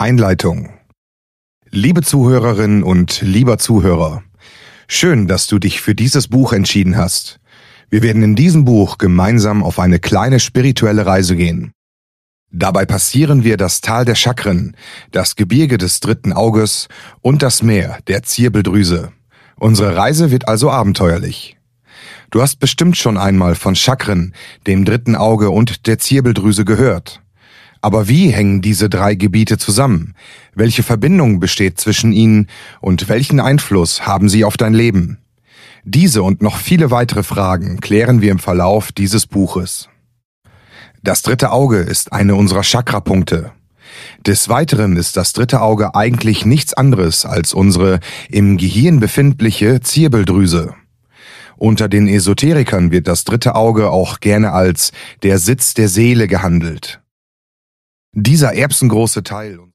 Einleitung. Liebe Zuhörerinnen und lieber Zuhörer, schön, dass du dich für dieses Buch entschieden hast. Wir werden in diesem Buch gemeinsam auf eine kleine spirituelle Reise gehen. Dabei passieren wir das Tal der Chakren, das Gebirge des dritten Auges und das Meer der Zirbeldrüse. Unsere Reise wird also abenteuerlich. Du hast bestimmt schon einmal von Chakren, dem dritten Auge und der Zirbeldrüse gehört. Aber wie hängen diese drei Gebiete zusammen? Welche Verbindung besteht zwischen ihnen und welchen Einfluss haben sie auf dein Leben? Diese und noch viele weitere Fragen klären wir im Verlauf dieses Buches. Das dritte Auge ist eine unserer Chakrapunkte. Des Weiteren ist das dritte Auge eigentlich nichts anderes als unsere im Gehirn befindliche Zirbeldrüse. Unter den Esoterikern wird das dritte Auge auch gerne als der Sitz der Seele gehandelt. Dieser erbsengroße Teil